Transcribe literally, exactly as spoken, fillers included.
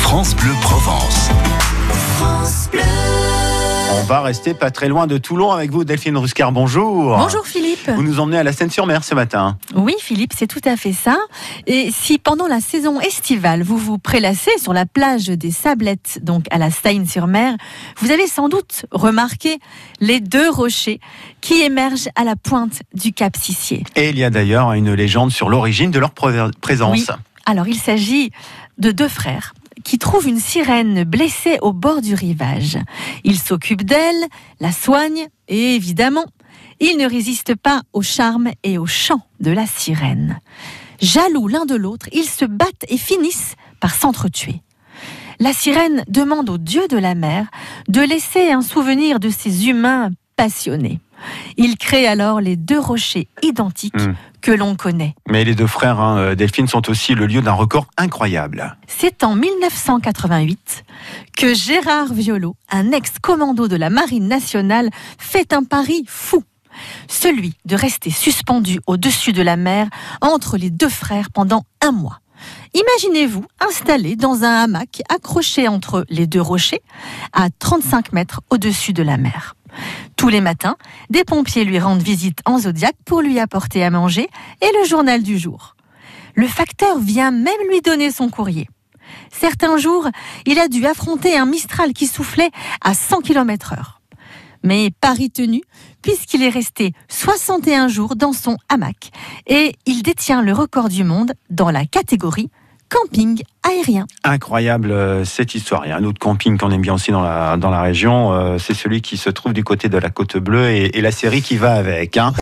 France Bleu Provence. France Bleu. On va rester pas très loin de Toulon avec vous, Delphine Ruscar. Bonjour. Bonjour Philippe. Vous nous emmenez à la Seine-sur-Mer ce matin. Oui Philippe, c'est tout à fait ça. Et si pendant la saison estivale, vous vous prélassez sur la plage des Sablettes, donc à la Seine-sur-Mer, vous avez sans doute remarqué les deux rochers qui émergent à la pointe du Cap Sissier. Et il y a d'ailleurs une légende sur l'origine de leur présence. Oui. Alors il s'agit de deux frères qui trouvent une sirène blessée au bord du rivage. Ils s'occupent d'elle, la soignent et évidemment, ils ne résistent pas au charme et au chant de la sirène. Jaloux l'un de l'autre, ils se battent et finissent par s'entretuer. La sirène demande au dieu de la mer de laisser un souvenir de ces humains passionnés. Il crée alors les deux rochers identiques mmh. que l'on connaît. Mais les deux frères, hein, Delphine, sont aussi le lieu d'un record incroyable. C'est en dix-neuf cent quatre-vingt-huit que Gérard Violot, un ex-commando de la Marine nationale, fait un pari fou. Celui de rester suspendu au-dessus de la mer entre les deux frères pendant un mois. Imaginez-vous installé dans un hamac accroché entre les deux rochers à trente-cinq mètres au-dessus de la mer. Tous les matins, des pompiers lui rendent visite en Zodiac pour lui apporter à manger et le journal du jour. Le facteur vient même lui donner son courrier. Certains jours, il a dû affronter un Mistral qui soufflait à cent kilomètres heure. Mais pari tenu, puisqu'il est resté soixante et un jours dans son hamac et il détient le record du monde dans la catégorie camping aérien. Incroyable euh, cette histoire. Il y a un autre camping qu'on aime bien aussi dans la, dans la région, euh, c'est celui qui se trouve du côté de la Côte Bleue et, et la série qui va avec. Hein.